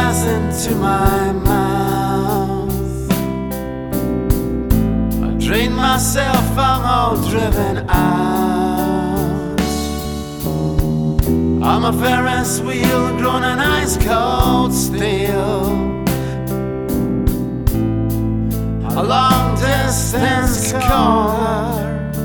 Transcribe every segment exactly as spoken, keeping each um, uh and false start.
glass into my mouth. I drain myself, I'm all driven out. I'm a Ferris wheel grown in ice cold steel, a long distance caller.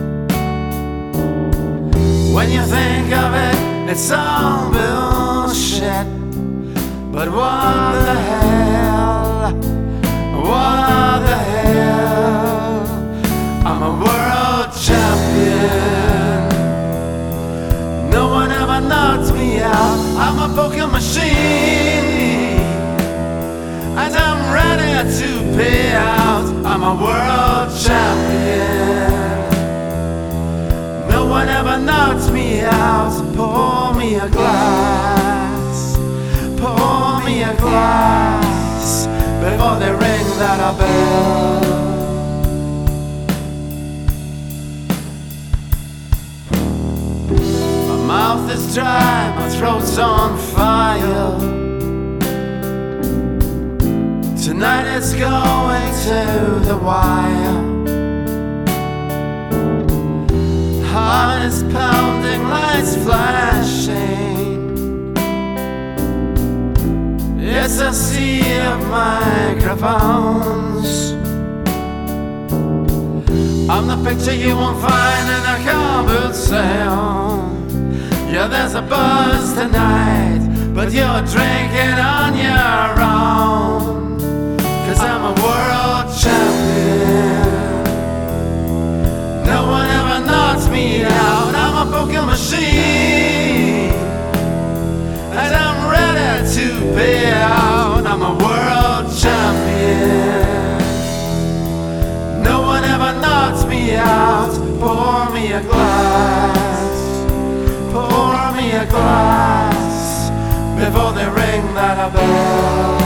When you think of it, it's all bullshit. But what the hell, what the hell, I'm a world champion. No one ever knocks me out, I'm a poker machine, and I'm ready to pay out. I'm a world champion. No one ever knocks me out. Pour me a glass, pour me a glass before they ring that bell. My mouth is dry, my throat's on fire. Tonight it's going to the wire. Heart is pounding, lights flashing. It's a sea of microphones. I'm the picture you won't find in a car boot sale. Yeah, there's a buzz tonight, but you're drinking on your own. 'Cause I'm a world champion. No one ever knocks me out. I'm a poker machine, and I'm ready to pay out. I'm a world champion. No one ever knocks me out. Pour me a glass, pour me a glass before they ring that bell.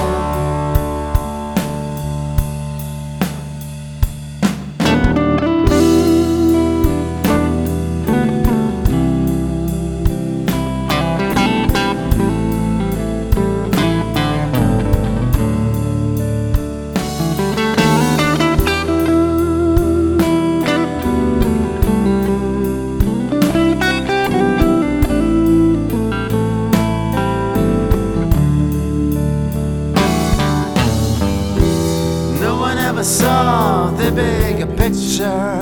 Saw the bigger picture,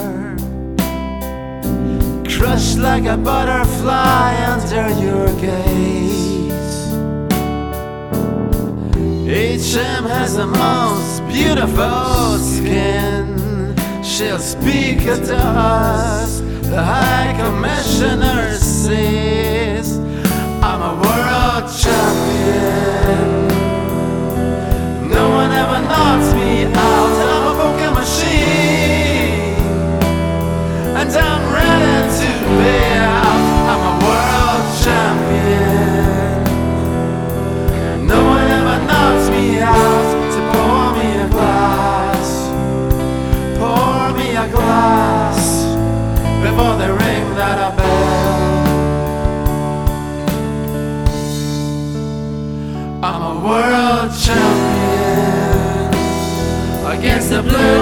crushed like a butterfly under your gaze. H M has the most beautiful skin. She'll speak to us, the High Commissioner says. I'm a world champion. No one ever knocks me out. I'm a poker machine, and I'm ready to pay out. I'm a world champion. No one ever knocks me out. So pour me a glass, pour me a glass before they ring that bell. I'm a world champion against the blue